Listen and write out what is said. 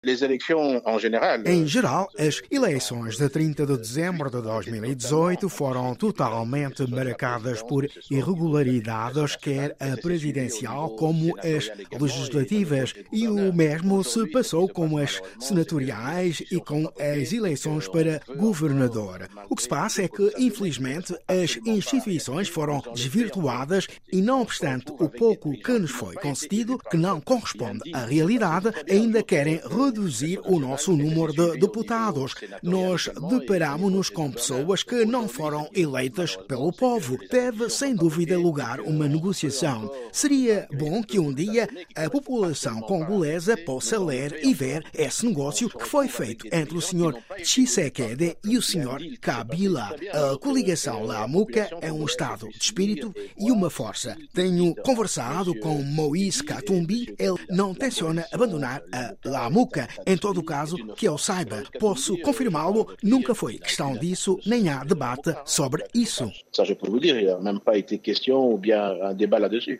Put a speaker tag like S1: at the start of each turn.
S1: Em geral, as eleições de 30 de dezembro de 2018 foram totalmente marcadas por irregularidades, quer a presidencial como as legislativas, e o mesmo se passou com as senatoriais e com as eleições para governador. O que se passa é que, infelizmente, as instituições foram desvirtuadas e, não obstante o pouco que nos foi concedido, que não corresponde à realidade, ainda querem reduzir o nosso número de deputados. Nós deparamos-nos com pessoas que não foram eleitas pelo povo. Deve, sem dúvida, lugar uma negociação. Seria bom que um dia a população congolesa possa ler e ver esse negócio que foi feito entre o Sr. Tshisekedi e o Sr. Kabila. A coligação Lamuka é um estado de espírito e uma força. Tenho conversado com Moïse Katumbi. Ele não tenciona abandonar a Lamuka. Em todo o caso, que eu saiba, posso confirmá-lo, nunca foi questão disso, nem há debate sobre isso.
S2: Ça, je peux vous dire, il n'y a même pas été question ou bien un débat là-dessus.